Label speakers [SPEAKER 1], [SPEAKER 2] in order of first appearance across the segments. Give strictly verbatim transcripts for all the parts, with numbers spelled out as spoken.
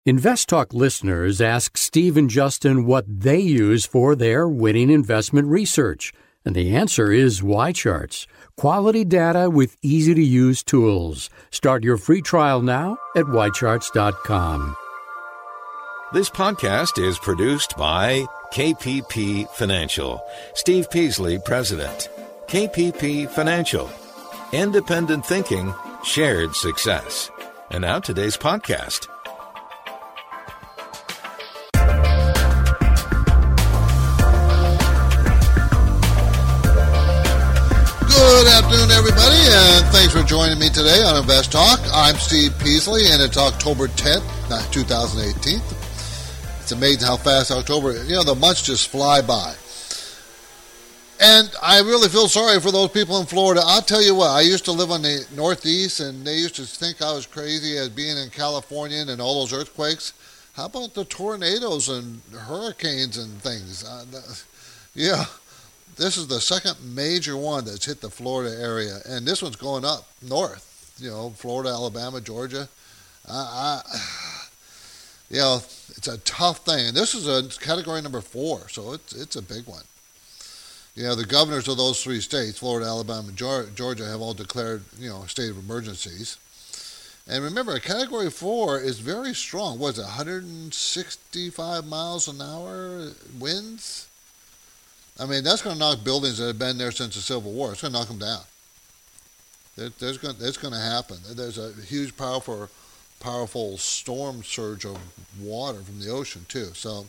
[SPEAKER 1] InvestTalk listeners ask Steve and Justin what they use for their winning investment research. And the answer is Y-Charts. Quality data with easy-to-use tools. Start your free trial now at Y Charts dot com.
[SPEAKER 2] This podcast is produced by K P P Financial. Steve Peasley, President. K P P Financial. Independent thinking, shared success. And now today's podcast.
[SPEAKER 3] Good afternoon, everybody, and thanks for joining me today on Invest Talk. I'm Steve Peasley, and it's October tenth, two thousand eighteen. It's amazing how fast October, you know, the months just fly by. And I really feel sorry for those people in Florida. I'll tell you what, I used to live on the Northeast, and they used to think I was crazy as being in California and all those earthquakes. How about the tornadoes and hurricanes and things? Uh, the, yeah. This is the second major one that's hit the Florida area, and this one's going up north, you know, Florida, Alabama, Georgia. Uh, I, you know, it's a tough thing. And this is a category number four, so it's it's a big one. You know, the governors of those three states, Florida, Alabama, and Georgia, have all declared, you know, a state of emergencies. And remember, category four is very strong. What is it, one hundred sixty-five miles an hour winds? I mean, that's going to knock buildings that have been there since the Civil War. It's going to knock them down. There, there's going, it's going to happen. There's a huge, powerful, powerful storm surge of water from the ocean too. So,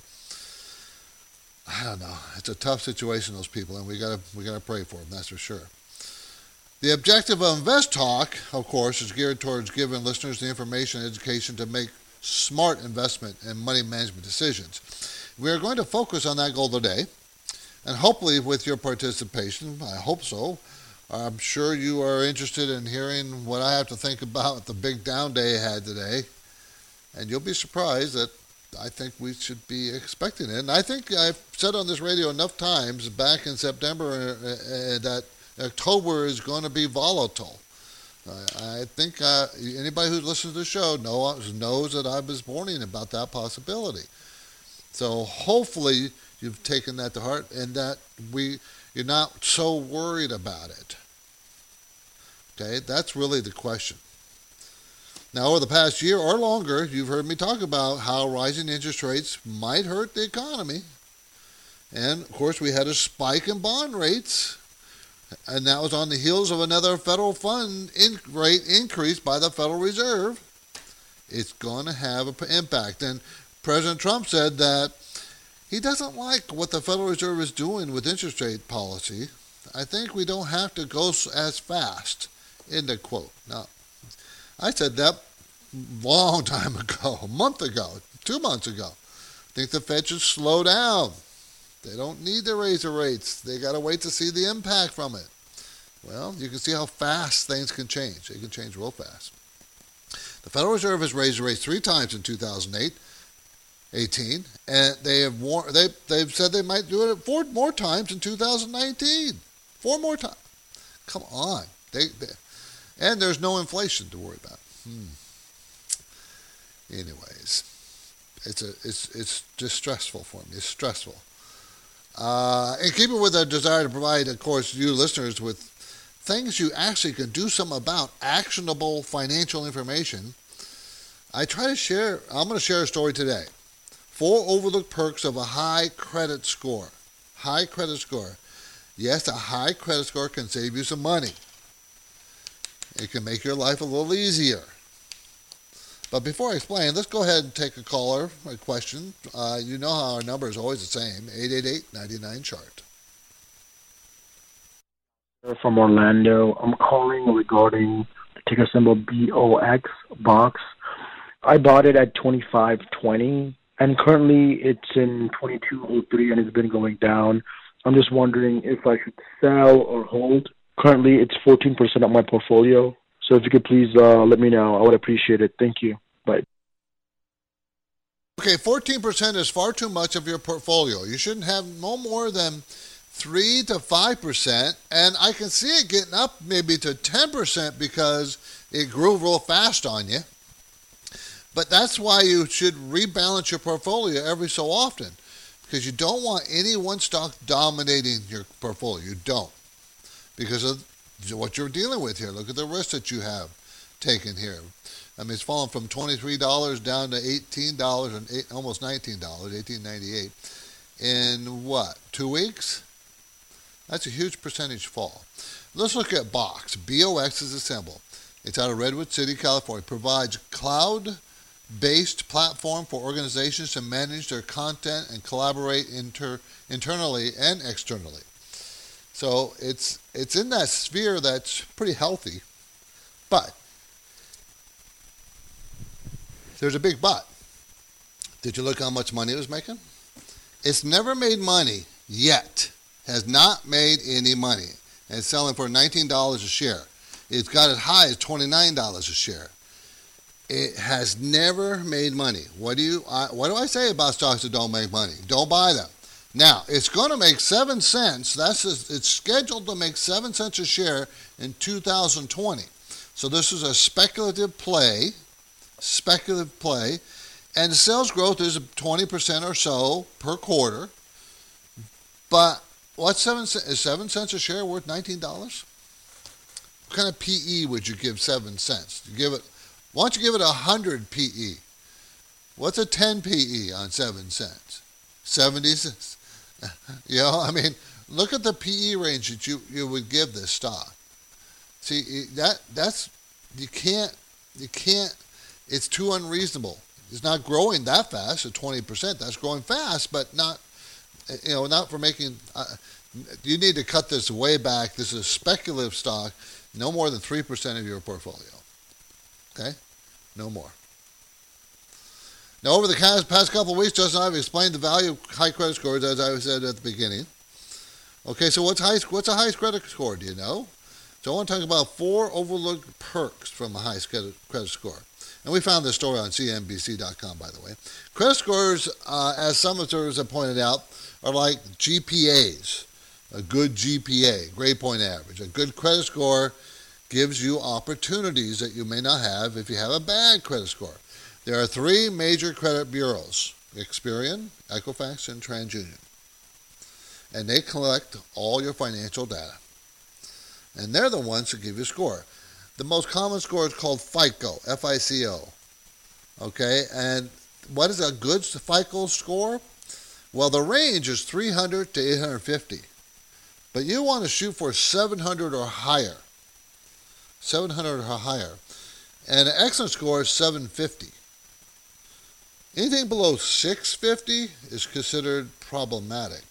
[SPEAKER 3] I don't know. It's a tough situation, those people, and we got to we got to pray for them. That's for sure. The objective of Invest Talk, of course, is geared towards giving listeners the information and education to make smart investment and money management decisions. We are going to focus on that goal today. And hopefully with your participation, I hope so, I'm sure you are interested in hearing what I have to think about the big down day I had today. And you'll be surprised that I think we should be expecting it. And I think I've said on this radio enough times back in September uh, that October is going to be volatile. Uh, I think uh, anybody who listens to the show knows, knows that I was warning about that possibility. So hopefully you've taken that to heart, and that we you're not so worried about it. Okay, that's really the question. Now, over the past year or longer, you've heard me talk about how rising interest rates might hurt the economy. And, of course, we had a spike in bond rates, and that was on the heels of another federal fund in rate increase by the Federal Reserve. It's going to have an impact. And President Trump said that he doesn't like what the Federal Reserve is doing with interest rate policy. I think we don't have to go as fast, end of quote. Now, I said that a long time ago, a month ago, two months ago. I think the Fed should slow down. They don't need to raise the rates. They got to wait to see the impact from it. Well, you can see how fast things can change. They can change real fast. The Federal Reserve has raised the rates three times in two thousand eight. eighteen, and they have war- they they've said they might do it four more times in two thousand nineteen. Four more times. Come on, they, they and there's no inflation to worry about. Hmm. Anyways, it's a it's it's just stressful for me. It's stressful. Uh, and keep it with our desire to provide, of course, you listeners with things you actually can do something about, actionable financial information. I try to share. I'm going to share a story today. Four overlooked perks of a high credit score. High credit score. Yes, a high credit score can save you some money. It can make your life a little easier. But before I explain, let's go ahead and take a caller, a question. Uh, you know how our number is always the same, eight eight eight, nine nine, C H A R T.
[SPEAKER 4] From Orlando. I'm calling regarding the ticker symbol B O X, Box. I bought it at twenty-five twenty. And currently it's in twenty-two oh three and it's been going down. I'm just wondering if I should sell or hold. Currently it's fourteen percent of my portfolio. So if you could please uh, let me know, I would appreciate it. Thank you. Bye.
[SPEAKER 3] Okay, fourteen percent is far too much of your portfolio. You shouldn't have no more than three to five percent. And I can see it getting up maybe to ten percent because it grew real fast on you. But that's why you should rebalance your portfolio every so often, because you don't want any one stock dominating your portfolio. You don't, because of what you're dealing with here. Look at the risk that you have taken here. I mean, it's fallen from twenty-three dollars down to eighteen dollars and eight, almost nineteen dollars, eighteen ninety-eight, in what, two weeks? That's a huge percentage fall. Let's look at Box. B O X is a symbol. It's out of Redwood City, California. It provides cloud-based platform for organizations to manage their content and collaborate inter, internally and externally. So it's it's in that sphere that's pretty healthy, but there's a big but. Did you look how much money it was making? It's never made money yet. Has not made any money. And it's selling for nineteen dollars a share. It's got as high as twenty-nine dollars a share. It has never made money. What do you? I, what do I say about stocks that don't make money? Don't buy them. Now, it's going to make seven cents. That's a, it's scheduled to make seven cents a share in two thousand twenty. So this is a speculative play, speculative play, and the sales growth is twenty percent or so per quarter. But what's seven is seven cents a share worth nineteen dollars? What kind of P E would you give seven cents? You give it. Why don't you give it a hundred P E? What's a ten P E on seven cents? Seventy cents. You know, I mean, look at the P E range that you, you would give this stock. See, that that's you can't you can't. It's too unreasonable. It's not growing that fast at twenty percent. That's growing fast, but not you know not for making. Uh, you need to cut this way back. This is a speculative stock. No more than three percent of your portfolio. Okay, no more. Now, over the past couple of weeks, Justin and I have explained the value of high credit scores, as I said at the beginning. Okay, so what's high? What's a high credit score? Do you know? So I want to talk about four overlooked perks from a high credit score. And we found this story on C N B C dot com, by the way. Credit scores, uh, as some observers have pointed out, are like G P As. A good G P A, grade point average. A good credit score gives you opportunities that you may not have if you have a bad credit score. There are three major credit bureaus, Experian, Equifax, and TransUnion. And they collect all your financial data. And they're the ones that give you a score. The most common score is called FICO, F I C O. Okay, and what is a good FICO score? Well, the range is three hundred to eight hundred fifty. But you want to shoot for seven hundred or higher. seven hundred or higher. And an excellent score is seven fifty. Anything below six fifty is considered problematic.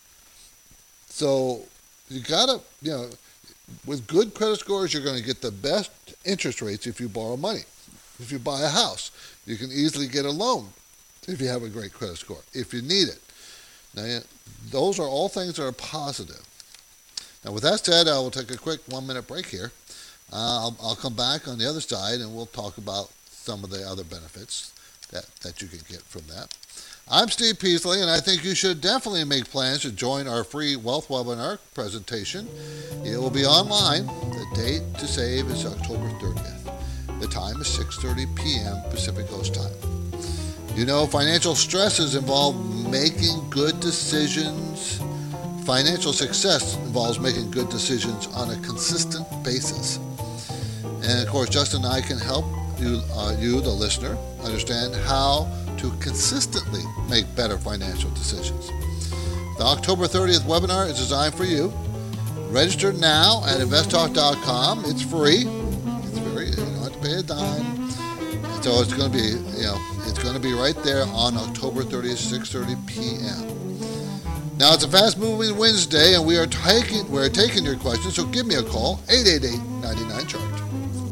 [SPEAKER 3] So you gotta, you know, with good credit scores, you're going to get the best interest rates if you borrow money. If you buy a house, you can easily get a loan if you have a great credit score, if you need it. Now, those are all things that are positive. Now, with that said, I will take a quick one-minute break here. Uh, I'll, I'll come back on the other side, and we'll talk about some of the other benefits that, that you can get from that. I'm Steve Peasley, and I think you should definitely make plans to join our free wealth webinar presentation. It will be online. The date to save is October thirtieth. The time is six thirty p.m. Pacific Coast time. You know, financial stresses involve making good decisions. Financial success involves making good decisions on a consistent basis. And of course, Justin and I can help you, uh, you, the listener, understand how to consistently make better financial decisions. The October thirtieth webinar is designed for you. Register now at invest talk dot com. It's free. It's very, you don't have to pay a dime. So it's going to be, you know, it's going to be right there on October thirtieth, six thirty p.m. Now, it's a fast-moving Wednesday, and we are taking we're taking your questions, so give me a call, eight eight eight, nine nine, C H A R T.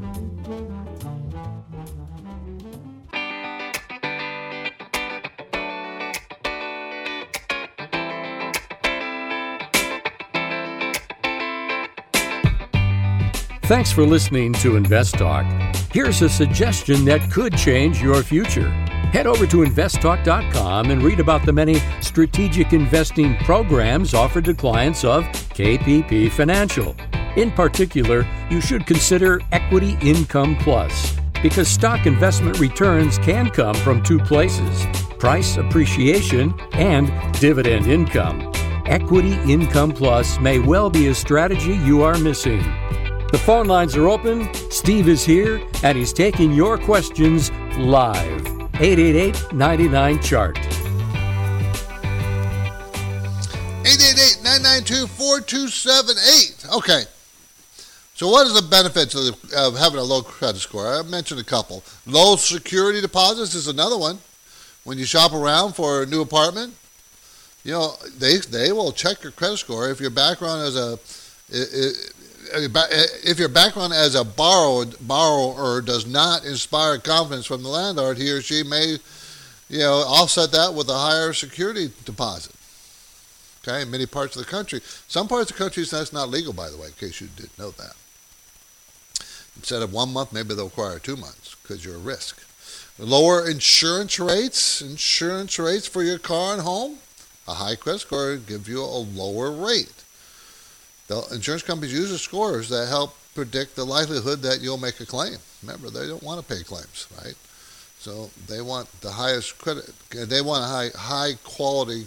[SPEAKER 1] Thanks for listening to Invest Talk. Here's a suggestion that could change your future. Head over to invest talk dot com and read about the many strategic investing programs offered to clients of K P P Financial. In particular, you should consider Equity Income Plus. Because stock investment returns can come from two places: price appreciation and dividend income. Equity Income Plus may well be a strategy you are missing. The phone lines are open. Steve is here, and he's taking your questions live. eight eight eight, nine nine, C H A R T.
[SPEAKER 3] eight eight eight, nine nine two, four two seven eight. Okay. So what are the benefits of, the, of having a low credit score? I mentioned a couple. Low security deposits is another one. When you shop around for a new apartment, you know, they they will check your credit score. If your background as a if your background as a borrowed borrower does not inspire confidence from the landlord, he or she may, you know, offset that with a higher security deposit. Okay, in many parts of the country. Some parts of the country, that's not legal, by the way, in case you didn't know that. Instead of one month, maybe they'll require two months because you're a risk. Lower insurance rates, insurance rates for your car and home. A high credit score gives you a lower rate. The insurance companies use the scores that help predict the likelihood that you'll make a claim. Remember, they don't want to pay claims, right? So they want the highest credit. They want a high, high quality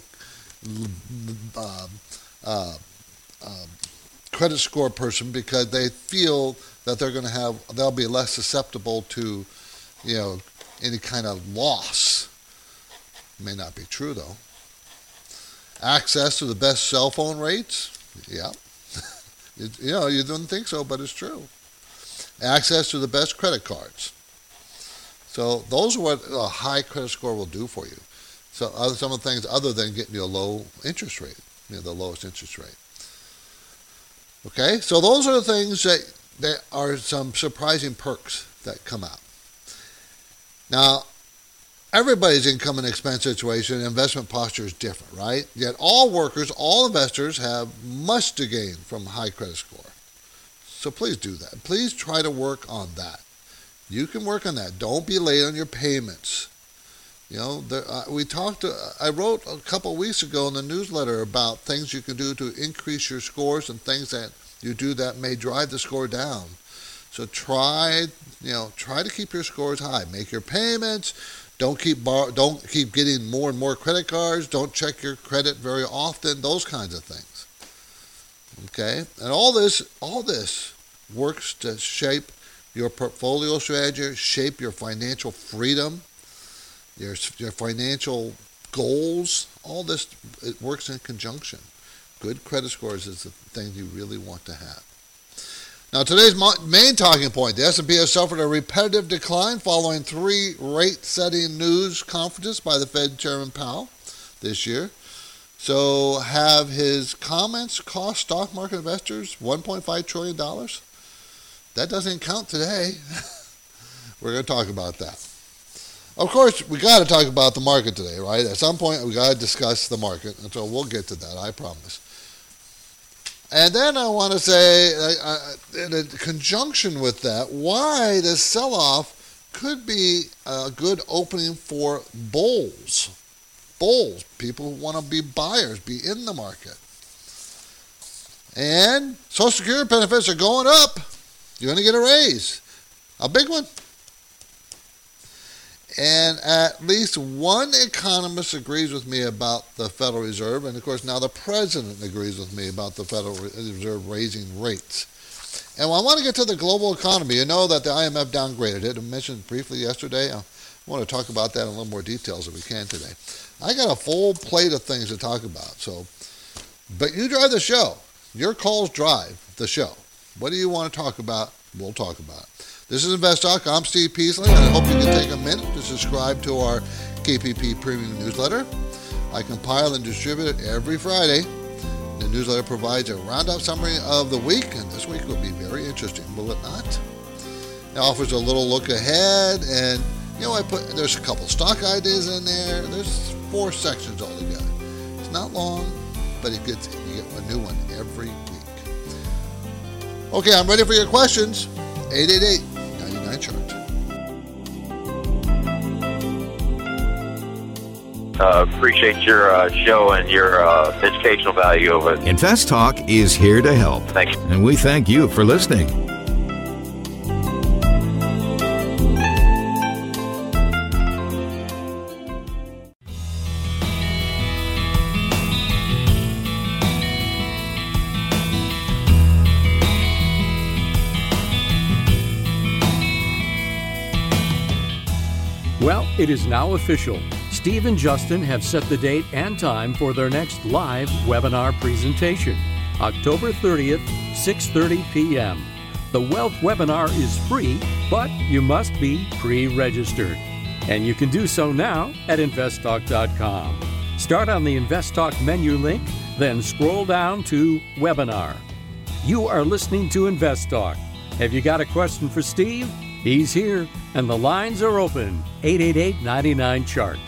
[SPEAKER 3] uh, uh, uh, credit score person because they feel that they're going to have, they'll be less susceptible to, you know, any kind of loss. May not be true though. Access to the best cell phone rates, yeah. you, you know, you don't think so, but it's true. Access to the best credit cards. So those are what a high credit score will do for you. So other, some of the things other than getting you a low interest rate, you know, the lowest interest rate. Okay, so those are the things that there are some surprising perks that come out. Now, everybody's income and expense situation and investment posture is different, right? Yet all workers, all investors have much to gain from high credit score. So please do that. Please try to work on that. You can work on that. Don't be late on your payments. You know, there, uh, we talked, uh, I wrote a couple of weeks ago in the newsletter about things you can do to increase your scores and things that you do that may drive the score down. So try, you know, try to keep your scores high. Make your payments. Don't keep bar- don't keep getting more and more credit cards. Don't check your credit very often. Those kinds of things. Okay, and all this, all this works to shape your portfolio strategy, shape your financial freedom, your your financial goals. All this, it works in conjunction. Good credit scores is the thing you really want to have. Now, today's main talking point, the S and P has suffered a repetitive decline following three rate-setting news conferences by the Fed Chairman Powell this year. So have his comments cost stock market investors one point five trillion dollars? That doesn't count today. We're going to talk about that. Of course, we got to talk about the market today, right? At some point, we got to discuss the market, and so we'll get to that, I promise. And then I want to say, uh, in conjunction with that, why the sell-off could be a good opening for bulls. Bulls, people who want to be buyers, be in the market. And Social Security benefits are going up. You're going to get a raise. A big one. And at least one economist agrees with me about the Federal Reserve, and of course now the President agrees with me about the Federal Reserve raising rates. And I want to get to the global economy. You know that the I M F downgraded it. I mentioned briefly yesterday. I want to talk about that in a little more details if we can today. I got a full plate of things to talk about. So, but you drive the show. Your calls drive the show. What do you want to talk about? We'll talk about it. This is Invest Talk. I'm Steve Peasley, and I hope you can take a minute to subscribe to our K P P Premium newsletter. I compile and distribute it every Friday. The newsletter provides a roundup summary of the week, and this week will be very interesting, will it not? It offers a little look ahead, and you know, I put there's a couple stock ideas in there. There's four sections altogether. It's not long, but it gets you get a new one every week. Okay, I'm ready for your questions. eight eight eight, nine nine, C H A R T.
[SPEAKER 5] Uh, appreciate your uh, show and your uh, educational value of it.
[SPEAKER 2] Invest Talk is here to help.
[SPEAKER 5] Thanks.
[SPEAKER 2] And we thank you for listening.
[SPEAKER 1] Well, it is now official. Steve and Justin have set the date and time for their next live webinar presentation, October thirtieth, six thirty p.m. The Wealth webinar is free, but you must be pre-registered. And you can do so now at invest talk dot com. Start on the InvestTalk menu link, then scroll down to Webinar. You are listening to InvestTalk. Have you got a question for Steve? He's here, and the lines are open. eight eight eight, nine nine, C H A R T.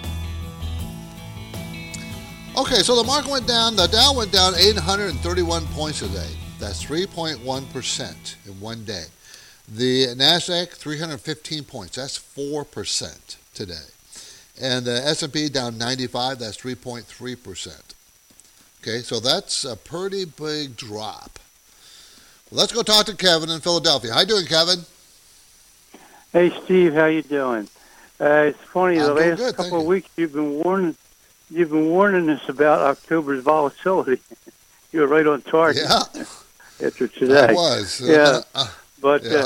[SPEAKER 3] Okay, so the market went down. The Dow went down eight hundred thirty-one points today. That's three point one percent in one day. The NASDAQ, three hundred fifteen points. That's four percent today. And the S and P down ninety-five. That's three point three percent. Okay, so that's a pretty big drop. Well, let's go talk to Kevin in Philadelphia. How you doing, Kevin?
[SPEAKER 6] Hey, Steve, how you doing? Uh, it's funny, the
[SPEAKER 3] I'm doing
[SPEAKER 6] last
[SPEAKER 3] good,
[SPEAKER 6] couple
[SPEAKER 3] thank
[SPEAKER 6] of
[SPEAKER 3] you.
[SPEAKER 6] weeks you've been warning, you've been warning us about October's volatility. You were right on target
[SPEAKER 3] Yeah,
[SPEAKER 6] after today.
[SPEAKER 3] I was.
[SPEAKER 6] Yeah,
[SPEAKER 3] Uh,
[SPEAKER 6] but
[SPEAKER 3] yeah.
[SPEAKER 6] uh,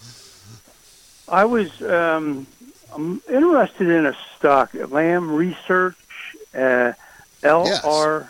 [SPEAKER 6] I was um, I'm interested in a stock, Lam Research, uh, L R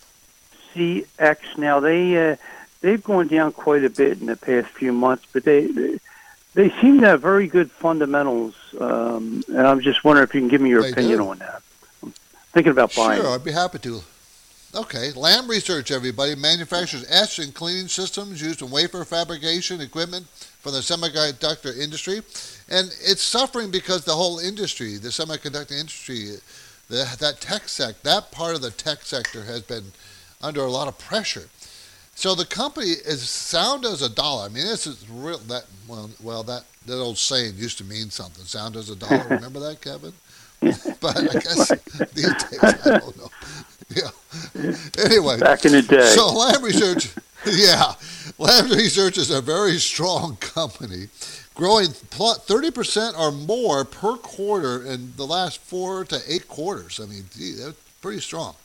[SPEAKER 6] C X. Now they uh, they've gone down quite a bit in the past few months, but they. they They seem to have very good fundamentals, um, and I'm just wondering if you can give me your
[SPEAKER 3] They
[SPEAKER 6] opinion
[SPEAKER 3] do.
[SPEAKER 6] on that. I'm thinking about buying.
[SPEAKER 3] Sure, I'd be happy to. Okay, Lam Research, everybody, manufactures etch and cleaning systems used in wafer fabrication equipment for the semiconductor industry. And it's suffering because the whole industry, the semiconductor industry, the, that tech sector, that part of the tech sector has been under a lot of pressure. So the company is sound as a dollar. I mean, this is real. That well, well, that that old saying used to mean something. Sound as a dollar. Remember that, Kevin? But I guess these days I don't know. Yeah. Anyway,
[SPEAKER 6] Back in the day.
[SPEAKER 3] So Lam Research, yeah, Lam Research is a very strong company, growing thirty percent or more per quarter in the last four to eight quarters. I mean, gee, that's pretty strong.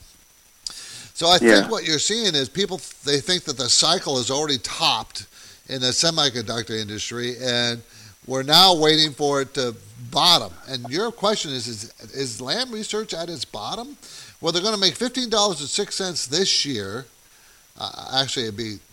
[SPEAKER 3] So I think
[SPEAKER 6] Yeah.
[SPEAKER 3] what you're seeing is people, they think that the cycle is already topped in the semiconductor industry, and we're now waiting for it to bottom. And your question is, is, is Lam Research at its bottom? Well, they're going to make fifteen dollars and six cents this year. Uh, actually, it'd be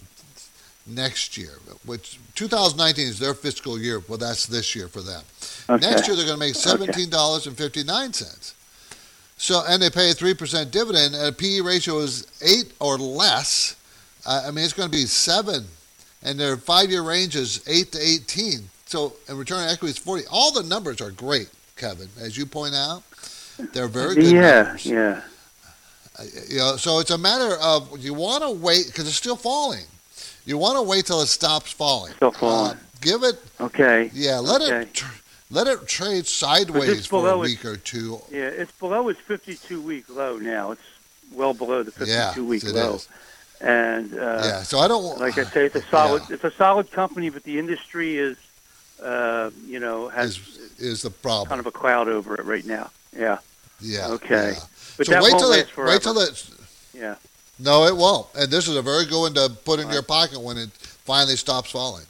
[SPEAKER 3] next year, which two thousand nineteen is their fiscal year. Well, that's this year for them.
[SPEAKER 6] Okay.
[SPEAKER 3] Next year, they're going to make seventeen dollars and fifty-nine cents. So, and they pay a three percent dividend, and a P E ratio is eight or less. Uh, I mean, it's going to be seven, and their five-year range is eight to eighteen. So, and return on equity is forty. All the numbers are great, Kevin, as you point out. They're very good
[SPEAKER 6] yeah,
[SPEAKER 3] numbers.
[SPEAKER 6] Yeah,
[SPEAKER 3] Uh, you know, so it's a matter of you want to wait because it's still falling. You want to wait till it stops falling.
[SPEAKER 6] Still falling.
[SPEAKER 3] Uh, give it,
[SPEAKER 6] Okay.
[SPEAKER 3] yeah, let
[SPEAKER 6] Okay.
[SPEAKER 3] it. Tr- Let it trade sideways for a
[SPEAKER 6] below
[SPEAKER 3] week or two.
[SPEAKER 6] Yeah, it's below its fifty-two week low now. It's well below the
[SPEAKER 3] Yeah,
[SPEAKER 6] fifty-two week
[SPEAKER 3] it
[SPEAKER 6] low.
[SPEAKER 3] is.
[SPEAKER 6] And uh,
[SPEAKER 3] Yeah, so I don't.
[SPEAKER 6] like I say, it's a solid.
[SPEAKER 3] Yeah.
[SPEAKER 6] It's a solid company, but the industry is, uh, you know, has
[SPEAKER 3] Is is the problem?
[SPEAKER 6] kind of a cloud over it right now. Yeah.
[SPEAKER 3] Yeah.
[SPEAKER 6] Okay.
[SPEAKER 3] yeah.
[SPEAKER 6] But
[SPEAKER 3] so
[SPEAKER 6] that
[SPEAKER 3] wait
[SPEAKER 6] won't
[SPEAKER 3] till
[SPEAKER 6] last
[SPEAKER 3] it.
[SPEAKER 6] forever.
[SPEAKER 3] Wait till it.
[SPEAKER 6] Yeah.
[SPEAKER 3] No, it won't. And this is a very good one to put in
[SPEAKER 6] All
[SPEAKER 3] your
[SPEAKER 6] right.
[SPEAKER 3] pocket when it finally stops falling.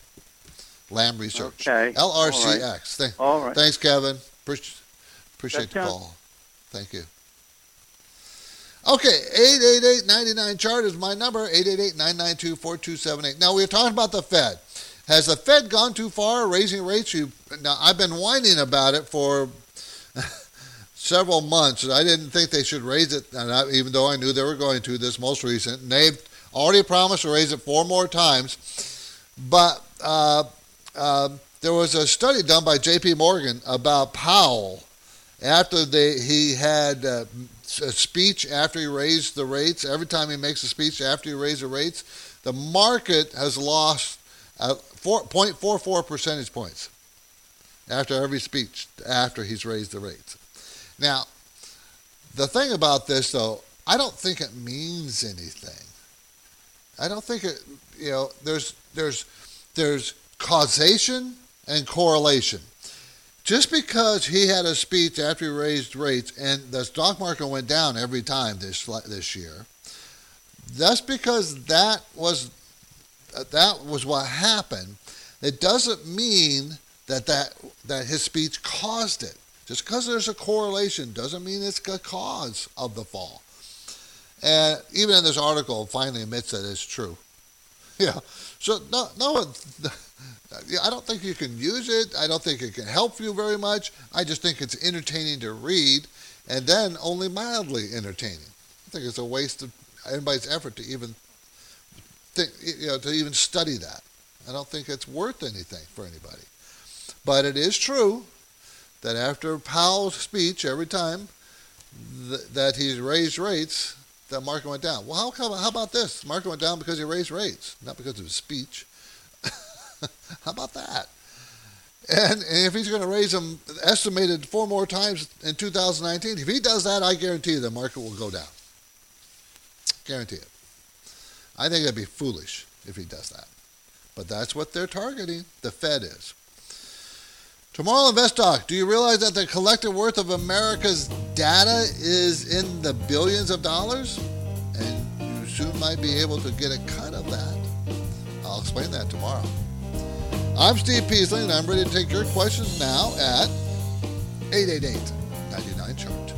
[SPEAKER 3] Lam Research.
[SPEAKER 6] Okay.
[SPEAKER 3] L R C X.
[SPEAKER 6] All right.
[SPEAKER 3] Thank-
[SPEAKER 6] All right.
[SPEAKER 3] Thanks, Kevin. Appreciate, appreciate
[SPEAKER 6] That
[SPEAKER 3] the
[SPEAKER 6] sounds-
[SPEAKER 3] call. Thank you. Okay, eight eight eight, nine nine, C H A R T is my number, eight eight eight, nine nine two, four two seven eight. Now, we were talking about the Fed. Has the Fed gone too far raising rates? You, now, I've been whining about it for several months. I didn't think they should raise it, and I, even though I knew they were going to, this most recent. And they've already promised to raise it four more times. But uh, uh, there was a study done by J P Morgan about Powell after they, he had uh, a speech after he raised the rates. Every time he makes a speech after he raised the rates, the market has lost uh, four point four four percentage points after every speech after he's raised the rates. Now, the thing about this, though, I don't think it means anything. I don't think it, you know, there's there's there's causation and correlation. Just because he had a speech after he raised rates and the stock market went down every time this this year, that's because that was that was what happened. It doesn't mean that that, that his speech caused it. Just because there's a correlation doesn't mean it's the cause of the fall. And even in this article, it finally admits that it's true. Yeah. So no, no one. I don't think you can use it. I don't think it can help you very much. I just think it's entertaining to read, and then only mildly entertaining. I think it's a waste of anybody's effort to even think, you know, to even study that. I don't think it's worth anything for anybody. But it is true that after Powell's speech, every time th- that he's raised rates, the market went down. Well, how, come, how about this? The market went down because he raised rates, not because of his speech. How about that? And, and if he's going to raise them estimated four more times in two thousand nineteen, if he does that, I guarantee you the market will go down. Guarantee it. I think it'd be foolish if he does that. But that's what they're targeting. The Fed is. Tomorrow, Invest Talk. Do you realize that the collective worth of America's data is in the billions of dollars? And you soon might be able to get a cut of that. I'll explain that tomorrow. I'm Steve Peasley, and I'm ready to take your questions now at eight eight eight, nine nine, chart.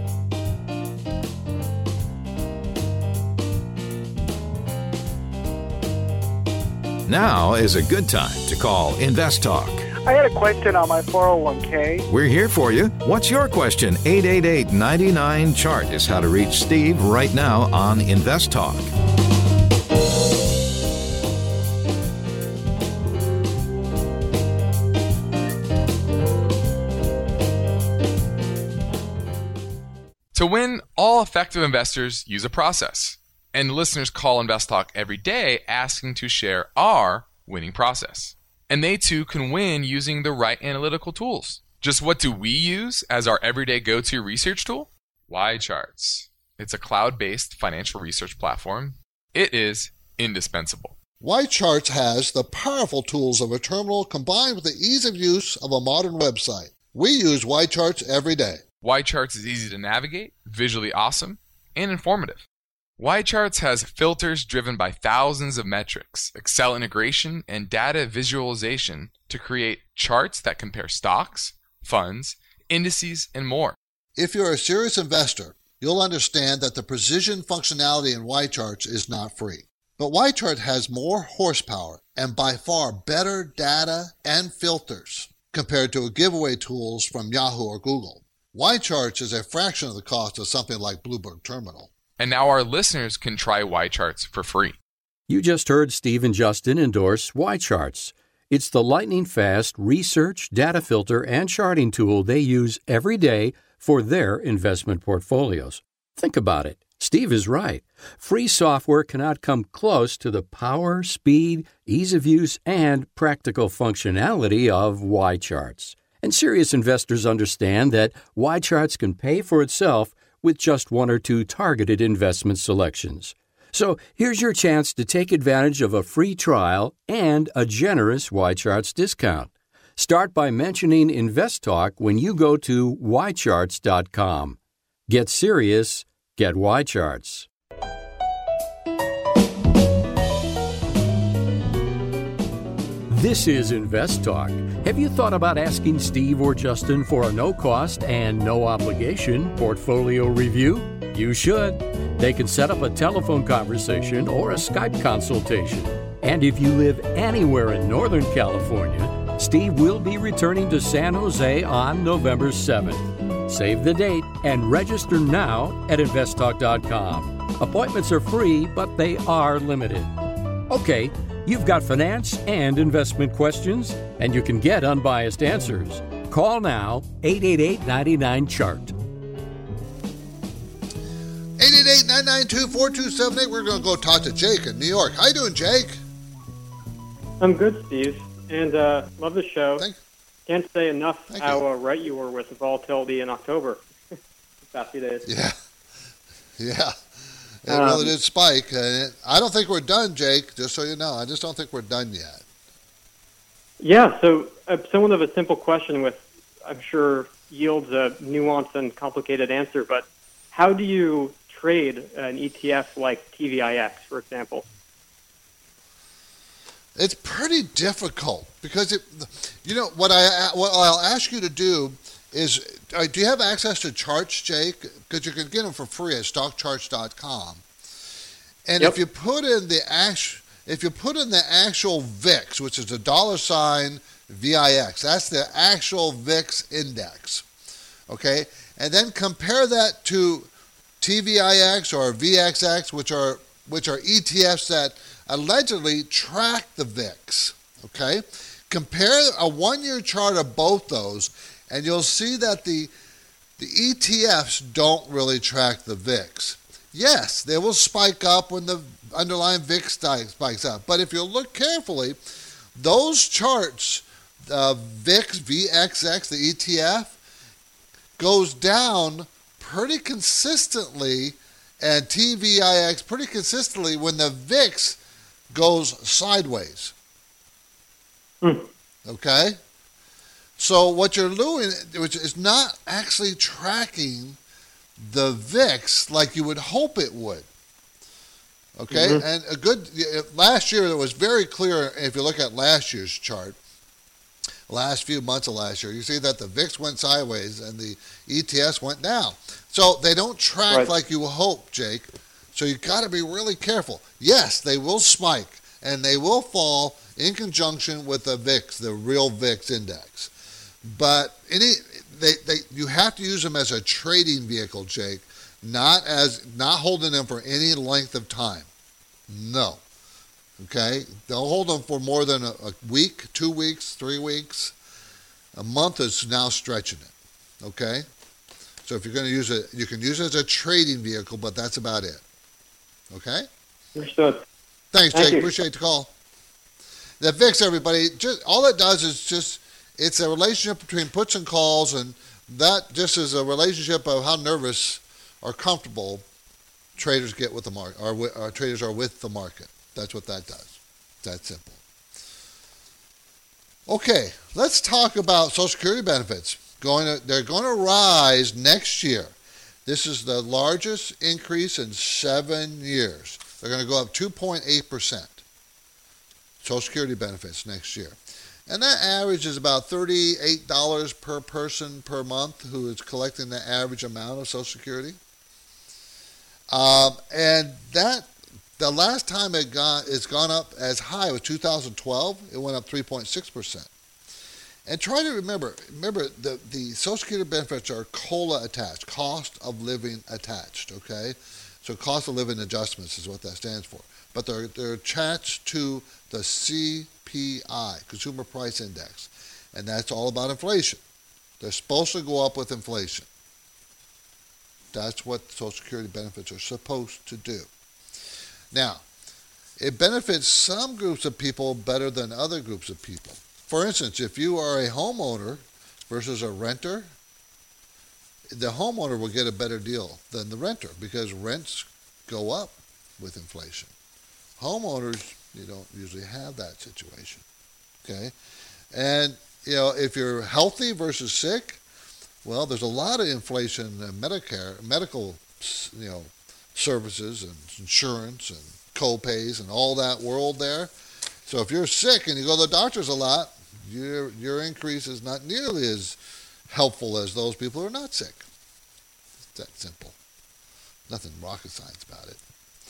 [SPEAKER 2] Now is a good time to call Invest Talk.
[SPEAKER 7] I had a question on my four oh one k.
[SPEAKER 2] We're here for you. What's your question? eight eight eight, nine nine, chart is how to reach Steve right now on Invest Talk.
[SPEAKER 8] To win, all effective investors use a process. And listeners call Invest Talk every day asking to share our winning process. And they too can win using the right analytical tools. Just what do we use as our everyday go-to research tool? Y-Charts. It's a cloud-based financial research platform. It is indispensable.
[SPEAKER 3] Y-Charts has the powerful tools of a terminal combined with the ease of use of a modern website. We use Y-Charts every day.
[SPEAKER 8] Y-Charts is easy to navigate, visually awesome, and informative. Y-Charts has filters driven by thousands of metrics, Excel integration, and data visualization to create charts that compare stocks, funds, indices, and more.
[SPEAKER 3] If you're a serious investor, you'll understand that the precision functionality in Y-Charts is not free. But Y-Chart has more horsepower and by far better data and filters compared to giveaway tools from Yahoo or Google. Y-Charts is a fraction of the cost of something like Bloomberg Terminal.
[SPEAKER 8] And now our listeners can try Y-Charts for free.
[SPEAKER 1] You just heard Steve and Justin endorse Y-Charts. It's the lightning-fast research, data filter, and charting tool they use every day for their investment portfolios. Think about it. Steve is right. Free software cannot come close to the power, speed, ease of use, and practical functionality of Y-Charts. And serious investors understand that Y-Charts can pay for itself with just one or two targeted investment selections. So here's your chance to take advantage of a free trial and a generous Y-Charts discount. Start by mentioning Invest Talk when you go to y charts dot com. Get serious, get Y-Charts. This is Invest Talk. Have you thought about asking Steve or Justin for a no-cost and no-obligation portfolio review? You should. They can set up a telephone conversation or a Skype consultation. And if you live anywhere in Northern California, Steve will be returning to San Jose on November seventh. Save the date and register now at invest talk dot com. Appointments are free, but they are limited. Okay. You've got finance and investment questions, and you can get unbiased answers. Call now, eight eight eight, nine nine, chart.
[SPEAKER 3] eight eight eight, nine nine two, four two seven eight. We're going to go talk to Jake in New York. How you doing, Jake?
[SPEAKER 9] I'm good, Steve, and uh, love the show.
[SPEAKER 3] Thank
[SPEAKER 9] Can't say enough
[SPEAKER 3] Thank
[SPEAKER 9] how uh, right you were with the volatility in October. The past few days.
[SPEAKER 3] Yeah. Yeah. It
[SPEAKER 9] Um,
[SPEAKER 3] really did spike. Uh, I don't think we're done, Jake, just so you know. I just don't think we're done yet.
[SPEAKER 9] Yeah, so uh, somewhat of a simple question with, I'm sure, yields a nuanced and complicated answer, but how do you trade an E T F like T V I X, for example?
[SPEAKER 3] It's pretty difficult because, it, you know, what, I, what I'll ask you to do is, uh, do you have access to charts, Jake? Because you can get them for free at stock charts dot com. And
[SPEAKER 9] Yep.
[SPEAKER 3] if you put in the actual, if you put in the actual V I X, which is the dollar sign V I X, that's the actual V I X index, okay? And then compare that to T V I X or V X X, which are which are E T Fs that allegedly track the V I X, okay? Compare a one-year chart of both those, and you'll see that the the E T Fs don't really track the V I X. Yes, they will spike up when the underlying V I X spikes up, but if you look carefully, those charts, uh, V I X, V X X, the E T F, goes down pretty consistently, and T V I X pretty consistently when the V I X goes sideways.
[SPEAKER 9] Hmm.
[SPEAKER 3] Okay? So what you're doing, which is not actually tracking the V I X like you would hope it would. Okay?
[SPEAKER 9] Mm-hmm.
[SPEAKER 3] And a good, last year it was very clear, if you look at last year's chart, last few months of last year, you see that the V I X went sideways and the E T Fs went down. So they don't track
[SPEAKER 9] Right.
[SPEAKER 3] like you hope, Jake. So you got to be really careful. Yes, they will spike and they will fall in conjunction with the V I X, the real V I X index. But any they, they you have to use them as a trading vehicle, Jake, not as not holding them for any length of time. No. Okay? Don't hold them for more than a, a week, two weeks, three weeks. A month is now stretching it. Okay? So if you're going to use it, you can use it as a trading vehicle, but that's about it. Okay?
[SPEAKER 9] Understood.
[SPEAKER 3] Thanks,
[SPEAKER 9] Thank
[SPEAKER 3] Jake.
[SPEAKER 9] you.
[SPEAKER 3] Appreciate the call. The V I X, everybody, just all it does is just, it's a relationship between puts and calls, and that just is a relationship of how nervous or comfortable traders get with the market, or, or traders are with the market. That's what that does. That simple. Okay, let's talk about Social Security benefits. Going to, they're going to rise next year. This is the largest increase in seven years. They're going to go up two point eight percent. Social Security benefits next year. And that average is about thirty-eight dollars per person per month who is collecting the average amount of Social Security. Um, and that, the last time it got, it's gone up as high was two thousand twelve. It went up three point six percent. And try to remember, remember the, the Social Security benefits are COLA attached, cost of living attached, okay? So cost of living adjustments is what that stands for. But they're, they're attached to the C P I, Consumer Price Index. And that's all about inflation. They're supposed to go up with inflation. That's what Social Security benefits are supposed to do. Now, it benefits some groups of people better than other groups of people. For instance, if you are a homeowner versus a renter, the homeowner will get a better deal than the renter because rents go up with inflation. Homeowners, you don't usually have that situation. Okay? And, you know, if you're healthy versus sick, well, there's a lot of inflation in Medicare, medical, you know, services and insurance and co-pays and all that world there. So if you're sick and you go to the doctors a lot, your your increase is not nearly as helpful as those people who are not sick. It's that simple. Nothing rocket science about it.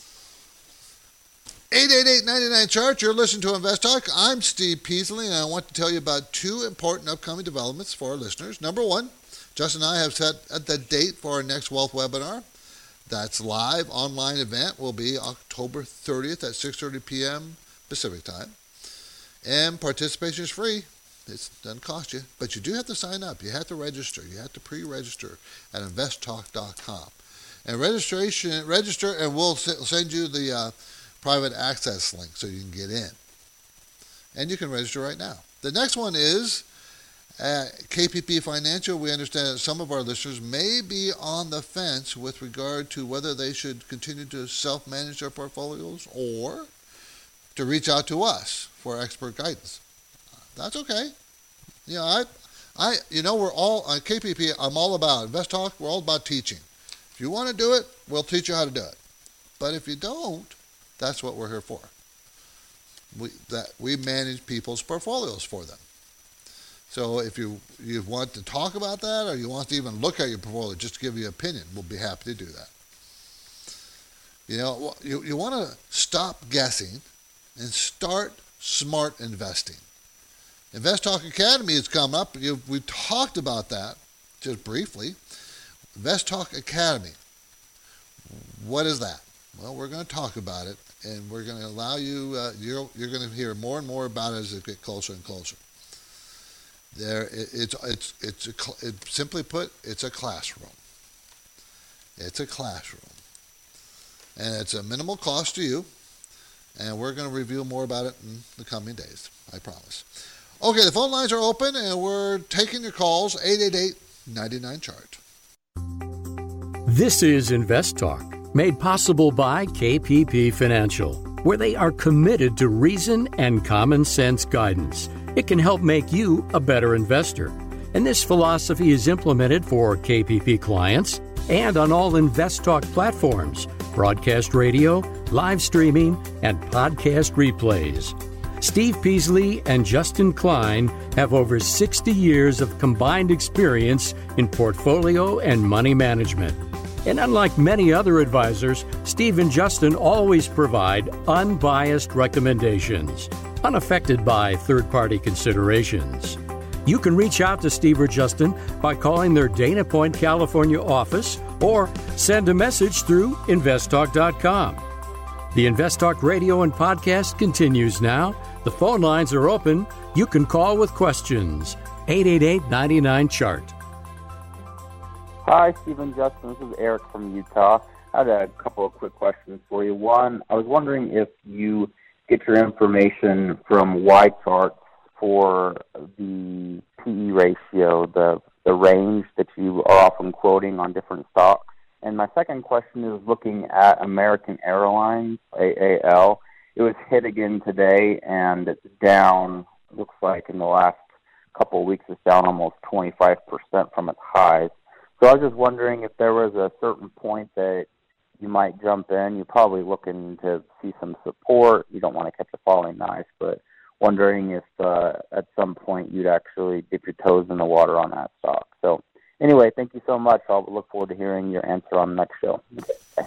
[SPEAKER 3] eight eight eight, nine nine, chart. You're listening to Invest Talk. I'm Steve Peasley, and I want to tell you about two important upcoming developments for our listeners. Number one, Justin and I have set the date for our next wealth webinar. That's live online event will be October thirtieth at six thirty p.m. Pacific time. And participation is free. It doesn't cost you, but you do have to sign up. You have to register. You have to pre-register at invest talk dot com. And registration, register, and we'll send you the uh, private access link so you can get in. And you can register right now. The next one is at K P P Financial. We understand that some of our listeners may be on the fence with regard to whether they should continue to self-manage their portfolios or to reach out to us for expert guidance. That's okay. You know, I, I, you know, we're all on K P P. I'm all about Invest Talk. We're all about teaching. If you want to do it, we'll teach you how to do it. But if you don't, that's what we're here for. We that we manage people's portfolios for them. So if you, you want to talk about that or you want to even look at your portfolio just to give you an opinion, we'll be happy to do that. You know, you, you want to stop guessing and start smart investing. Invest Talk Academy has come up. You've, we've talked about that just briefly. Invest Talk Academy. What is that? Well, we're going to talk about it, and we're going to allow you, uh, you're, you're going to hear more and more about it as it gets closer and closer. There, it, it's, it's, it's a, it, simply put, it's a classroom. It's a classroom. And it's a minimal cost to you, and we're going to reveal more about it in the coming days, I promise. Okay, the phone lines are open, and we're taking your calls, eight eight eight, nine nine, chart.
[SPEAKER 1] This is Invest Talk, made possible by K P P Financial, where they are committed to reason and common sense guidance. It can help make you a better investor. And this philosophy is implemented for K P P clients and on all Invest Talk platforms, broadcast radio, live streaming, and podcast replays. Steve Peasley and Justin Klein have over sixty years of combined experience in portfolio and money management. And unlike many other advisors, Steve and Justin always provide unbiased recommendations, unaffected by third-party considerations. You can reach out to Steve or Justin by calling their Dana Point, California office or send a message through invest talk dot com. The Invest Talk radio and podcast continues now. The phone lines are open. You can call with questions. eight eight eight, nine nine, chart.
[SPEAKER 10] Hi, Steve and Justin. This is Eric from Utah. I had a couple of quick questions for you. One, I was wondering if you get your information from Y charts for the P E ratio, the the range that you are often quoting on different stocks. And my second question is looking at American Airlines, A A L. It was hit again today, and it's down, looks like in the last couple of weeks, it's down almost twenty-five percent from its highs. So I was just wondering if there was a certain point that you might jump in. You're probably looking to see some support. You don't want to catch a falling knife, but wondering if uh, at some point you'd actually dip your toes in the water on that stock. So anyway, thank you so much. I'll look forward to hearing your answer on the next show. Okay.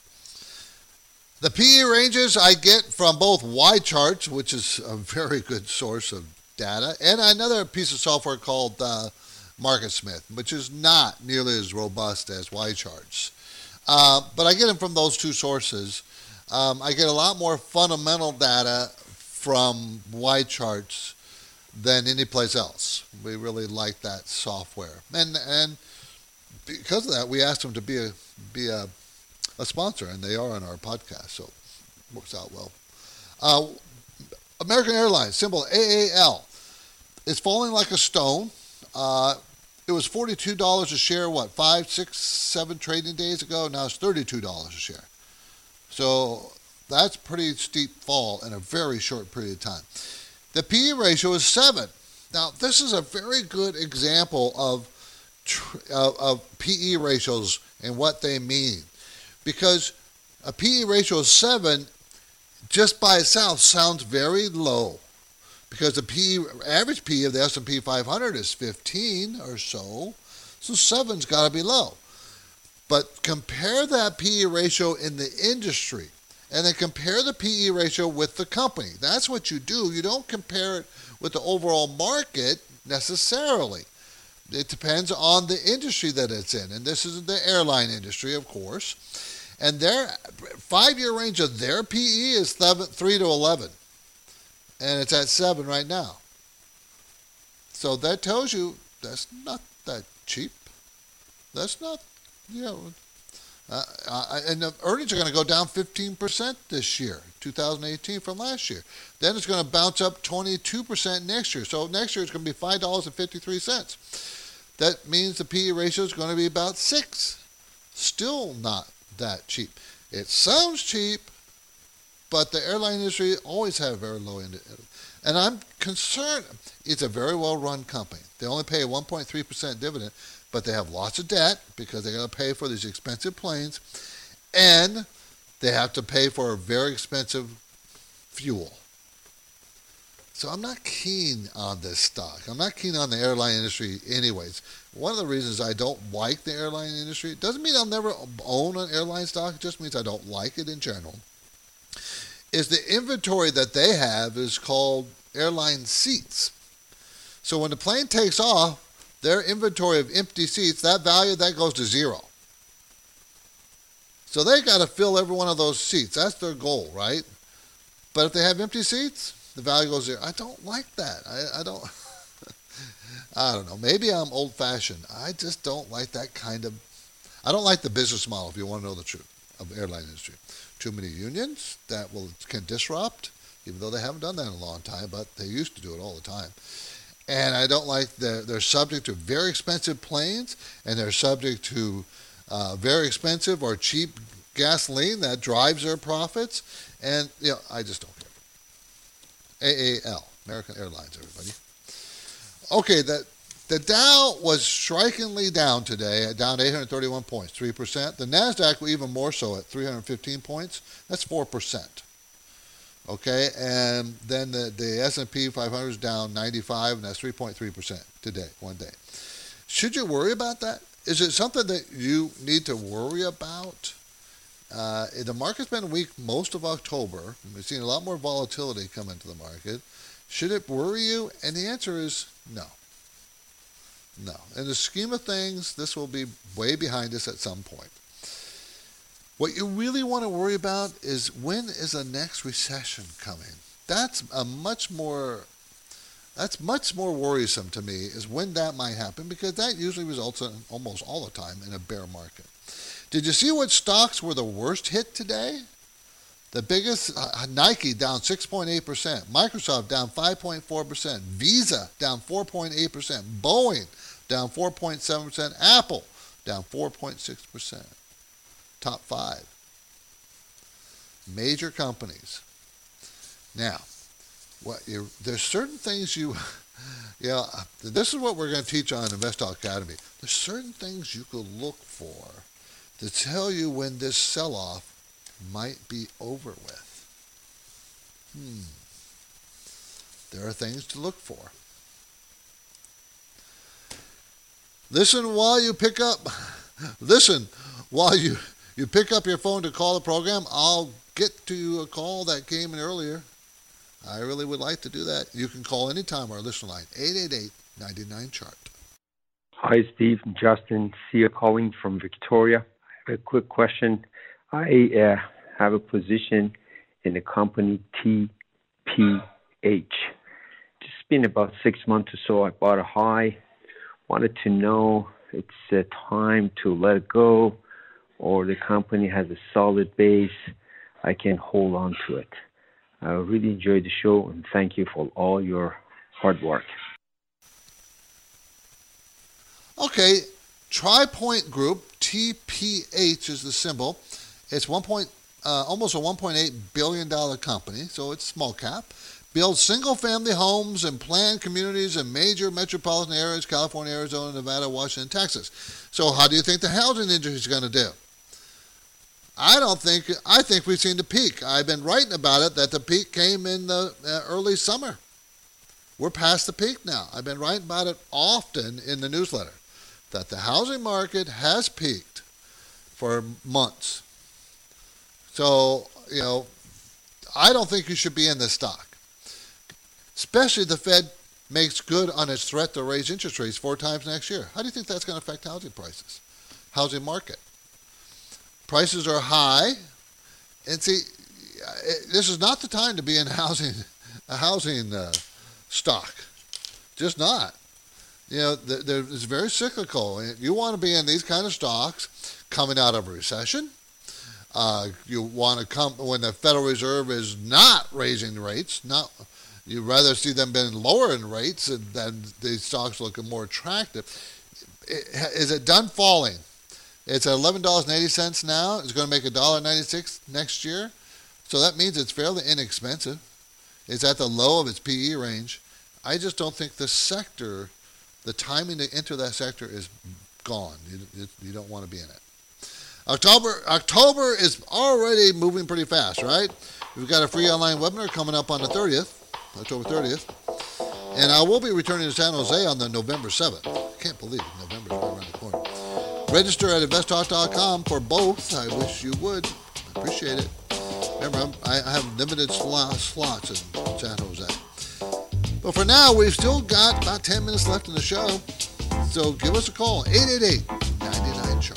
[SPEAKER 3] The P E ranges I get from both Y charts, which is a very good source of data, and another piece of software called uh, MarketSmith, which is not nearly as robust as Y charts. Uh, but I get them from those two sources. Um, I get a lot more fundamental data from Y charts than any place else. We really like that software, and and because of that, we asked them to be a be a, a sponsor, and they are on our podcast, so it works out well. Uh, American Airlines, symbol A A L, is falling like a stone. Uh, it was forty-two dollars a share, what, five, six, seven trading days ago? Now it's thirty-two dollars a share. So that's a pretty steep fall in a very short period of time. The P E ratio is seven. Now, this is a very good example of, of, of P E ratios and what they mean. Because a P E ratio of seven, just by itself, sounds very low. Because the P E, average P E of the S and P five hundred is fifteen or so. So seven's got to be low. But compare that P E ratio in the industry, and then compare the P E ratio with the company. That's what you do. You don't compare it with the overall market necessarily. It depends on the industry that it's in. And this is the airline industry, of course. And their five-year range of their P E is three to eleven. And it's at seven right now. So that tells you that's not that cheap. That's not, you know, uh, uh, and the earnings are going to go down fifteen percent this year, two thousand eighteen from last year. Then it's going to bounce up twenty-two percent next year. So next year it's going to be five dollars and fifty-three cents. That means the P E ratio is going to be about six. Still not that cheap. It sounds cheap, but the airline industry always have very low end. And I'm concerned. It's a very well-run company. They only pay a one point three percent dividend, but they have lots of debt because they're going to pay for these expensive planes, and they have to pay for very expensive fuel. So I'm not keen on this stock. I'm not keen on the airline industry anyways. One of the reasons I don't like the airline industry, it doesn't mean I'll never own an airline stock, it just means I don't like it in general, is the inventory that they have is called airline seats. So when the plane takes off, their inventory of empty seats, that value, that goes to zero. So they got to fill every one of those seats. That's their goal, right? But if they have empty seats, the value goes there. I don't like that. I, I don't, I don't know. Maybe I'm old-fashioned. I just don't like that kind of, I don't like the business model, if you want to know the truth, of the airline industry. Too many unions that will can disrupt, even though they haven't done that in a long time, but they used to do it all the time. And I don't like the, they're subject to very expensive planes, and they're subject to uh, very expensive or cheap gasoline that drives their profits. And, you know, I just don't care. A A L, American Airlines, everybody. Okay, the, the Dow was strikingly down today, down eight hundred thirty-one points, three percent. The NASDAQ was even more so at three hundred fifteen points. That's four percent. Okay, and then the, the S and P five hundred is down ninety-five, and that's three point three percent today, one day. Should you worry about that? Is it something that you need to worry about? Uh, the market's been weak most of October. We've seen a lot more volatility come into the market. Should it worry you? And the answer is no. No. In the scheme of things, this will be way behind us at some point. What you really want to worry about is, when is the next recession coming? That's a much more, that's much more worrisome to me, is when that might happen, because that usually results in, almost all the time, in a bear market. Did you see what stocks were the worst hit today? The biggest, uh, Nike down six point eight percent, Microsoft down five point four percent, Visa down four point eight percent, Boeing down four point seven percent, Apple down four point six percent. Top five. Major companies. Now, what you, there's certain things you, you know, this is what we're going to teach on InvestTalk Academy. There's certain things you could look for to tell you when this sell-off might be over with. Hmm. There are things to look for. Listen while you pick up, listen while you, you pick up your phone to call the program. I'll get to a call that came in earlier. I really would like to do that. You can call anytime our listener line, eight eight eight, nine nine, chart.
[SPEAKER 11] Hi, Steve. Justin Sia calling from Victoria. I have a quick question. I uh, have a position in the company T P H. Just been about six months or so. I bought a high. Wanted to know it's uh, time to let it go, or the company has a solid base. I can hold on to it. I really enjoyed the show, and thank you for all your hard work.
[SPEAKER 3] Okay, TriPoint Group, T P H is the symbol. It's one point, uh, almost a one point eight billion dollars company, so it's small cap. Builds single-family homes and planned communities in major metropolitan areas, California, Arizona, Nevada, Washington, Texas. So how do you think the housing industry is going to do? I don't think, I think we've seen the peak. I've been writing about it, that the peak came in the uh, early summer. We're past the peak now. I've been writing about it often in the newsletter, that the housing market has peaked for months. So, you know, I don't think you should be in this stock. Especially the Fed makes good on its threat to raise interest rates four times next year. How do you think that's going to affect housing prices, housing market? Prices are high, and see, this is not the time to be in housing, a housing uh, stock. Just not. You know, it's very cyclical. You want to be in these kind of stocks coming out of a recession. Uh, you want to come when the Federal Reserve is not raising rates. Not, you'd rather see them being lower in rates, and then these stocks looking more attractive. Is it done falling? It's at eleven dollars and eighty cents now. It's going to make one dollar and ninety-six cents next year. So that means it's fairly inexpensive. It's at the low of its P E range. I just don't think the sector, the timing to enter that sector is gone. You, you don't want to be in it. October October is already moving pretty fast, right? We've got a free online webinar coming up on the thirtieth. October thirtieth. And I will be returning to San Jose on the November seventh. I can't believe it. November's right around the corner. Register at invest talk dot com for both. I wish you would. I appreciate it. Remember, I'm, I have limited slot, slots in San Jose. But for now, we've still got about ten minutes left in the show. So give us a call, eight eight eight, nine nine, chart.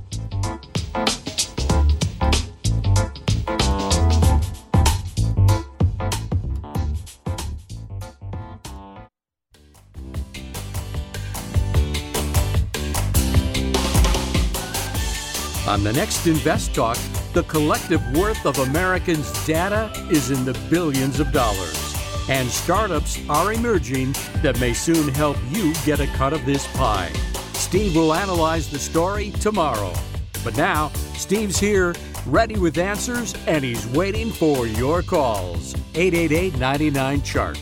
[SPEAKER 1] On the next Invest Talk, the collective worth of Americans' data is in the billions of dollars. And startups are emerging that may soon help you get a cut of this pie. Steve will analyze the story tomorrow. But now, Steve's here, ready with answers, and he's waiting for your calls. eight eight eight, nine nine, chart.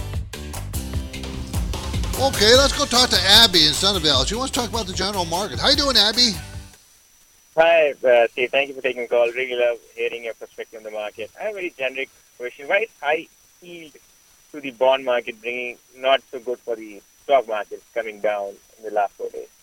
[SPEAKER 3] Okay, let's go talk to Abby in Sunnyvale. She wants to talk about the general market. How you doing, Abby?
[SPEAKER 12] Hi, uh, Steve. Thank you for taking the call. Really love hearing your perspective on the market. I have a very generic question. Why is high yield to the bond market bringing not so good for the stock market coming down in the last four days?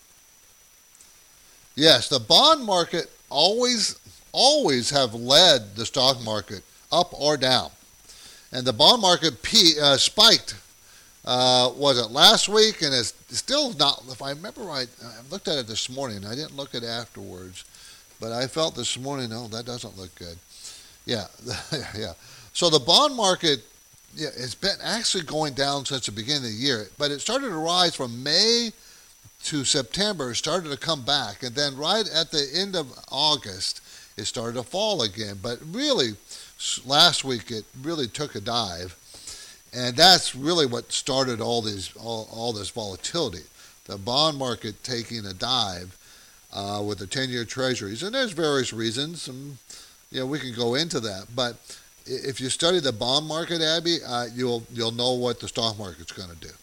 [SPEAKER 3] Yes, the bond market always, always have led the stock market up or down. And the bond market P, uh, spiked, uh, was it last week? And it's still not, if I remember right, I looked at it this morning. I didn't look at it afterwards. But I felt this morning, oh, that doesn't look good. Yeah, yeah. So the bond market, yeah, it's been actually going down since the beginning of the year. But it started to rise from May to September, started to come back. And then right at the end of August, it started to fall again. But really, last week, it really took a dive. And that's really what started all these all, all this volatility. The bond market taking a dive uh, with the ten-year treasuries. And there's various reasons. And, you know, we can go into that. But if you study the bond market, Abby, uh, you'll you'll know what the stock market's going to do.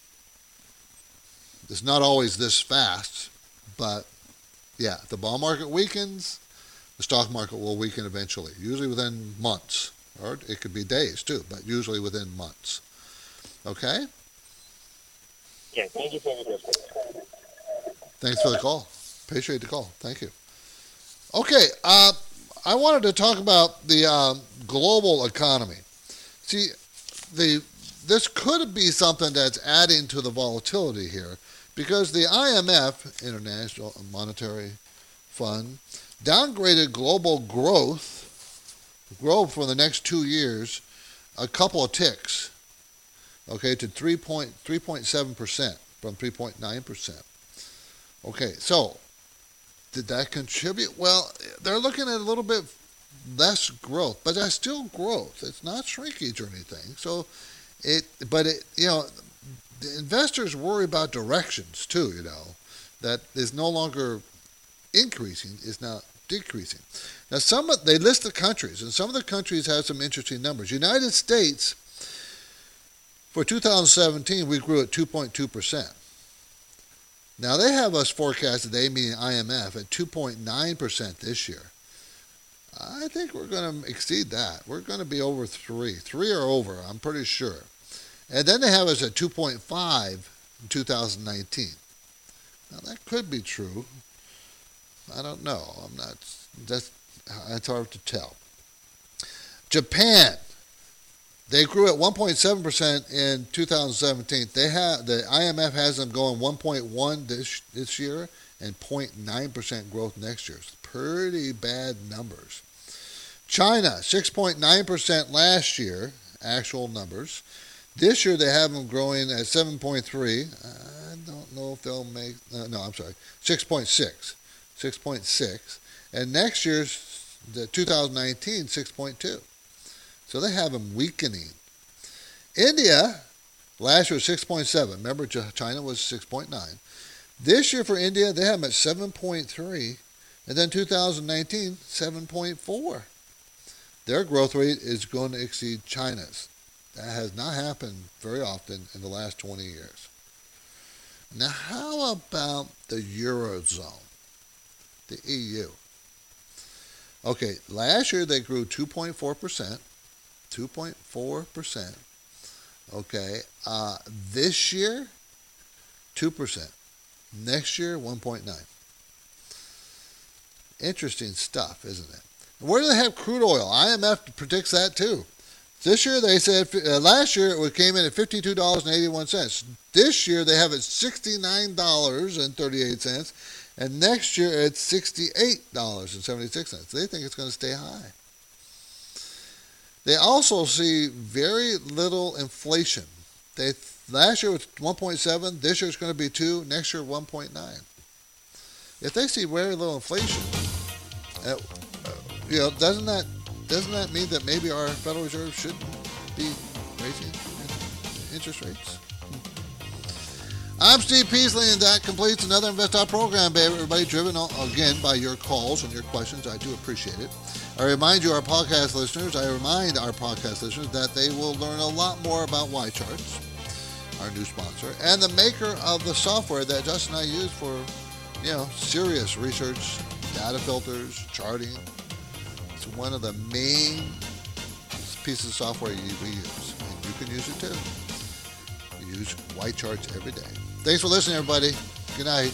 [SPEAKER 3] It's not always this fast, but yeah, the bond market weakens, the stock market will weaken eventually, usually within months, or it could be days too, but usually within months. Okay?
[SPEAKER 12] Yeah, thank you for your
[SPEAKER 3] Thanks for the call. Appreciate the call. Thank you. Okay, uh, I wanted to talk about the uh, global economy. See, the this could be something that's adding to the volatility here, because the I M F, International Monetary Fund, downgraded global growth, growth for the next two years, a couple of ticks, okay, to three point seven percent from three point nine percent. Okay, so did that contribute? Well, they're looking at a little bit less growth, but that's still growth. It's not shrinkage or anything. So it, but it, you know, the investors worry about directions too, you know, that is no longer increasing, is now decreasing. Now, some of, they list the countries, and some of the countries have some interesting numbers. United States, for two thousand seventeen, we grew at two point two percent. Now, they have us forecasted, they meaning I M F, at two point nine percent this year. I think we're going to exceed that. We're going to be over three. Three or over, I'm pretty sure. And then they have us at two point five in two thousand nineteen. Now, that could be true. I don't know. I'm not, that's, that's hard to tell. Japan, they grew at one point seven percent in two thousand seventeen. They have, the I M F has them going one point one this this year and zero point nine percent growth next year. It's pretty bad numbers. China, six point nine percent last year, actual numbers. This year they have them growing at seven point three. I don't know if they'll make, uh, no, I'm sorry, six point six. six point six. And next year's, the two thousand nineteen, six point two. So they have them weakening. India, last year was six point seven. Remember, China was six point nine. This year for India, they have them at seven point three. And then two thousand nineteen, seven point four. Their growth rate is going to exceed China's. That has not happened very often in the last twenty years. Now, how about the Eurozone, the E U? Okay, last year they grew two point four percent. two point four percent. Okay. Uh, this year, two percent. Next year, one point nine. Interesting stuff, isn't it? Where do they have crude oil? I M F predicts that too. This year they said, uh, last year it came in at fifty-two dollars and eighty-one cents. This year they have it sixty-nine dollars and thirty-eight cents. And next year it's sixty-eight dollars and seventy-six cents. They think it's going to stay high. They also see very little inflation. They Last year it was one point seven. This year it's going to be two. Next year one point nine. If they see very little inflation, uh, uh, you know, doesn't that doesn't that mean that maybe our Federal Reserve should be raising interest rates? Hmm. I'm Steve Peasley, and that completes another InvestTalk program, baby. Everybody driven again by your calls and your questions. I do appreciate it. I remind you, our podcast listeners, I remind our podcast listeners that they will learn a lot more about Y-Charts, our new sponsor, and the maker of the software that Justin and I use for, you know, serious research, data filters, charting. It's one of the main pieces of software we use, and you can use it too. You use Y-Charts every day. Thanks for listening, everybody. Good night.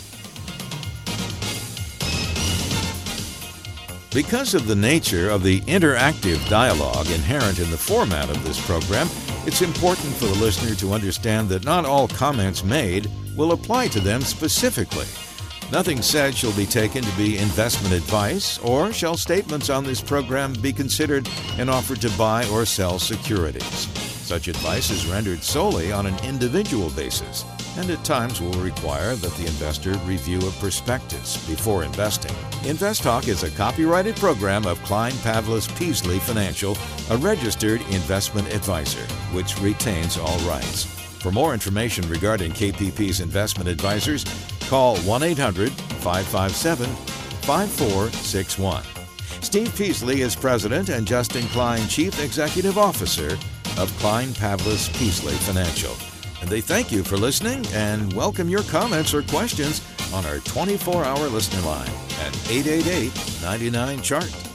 [SPEAKER 2] Because of the nature of the interactive dialogue inherent in the format of this program, it's important for the listener to understand that not all comments made will apply to them specifically. Nothing said shall be taken to be investment advice, or shall statements on this program be considered an offer to buy or sell securities. Such advice is rendered solely on an individual basis, and at times will require that the investor review a prospectus before investing. InvestTalk is a copyrighted program of Klein Pavlis Peasley Financial, a registered investment advisor, which retains all rights. For more information regarding K P P's investment advisors, call one eight hundred, five five seven, five four six one. Steve Peasley is President and Justin Klein Chief Executive Officer of Klein Pavlis Peasley Financial. And they thank you for listening and welcome your comments or questions on our twenty-four hour listener line at eight eight eight, nine nine, C H A R T.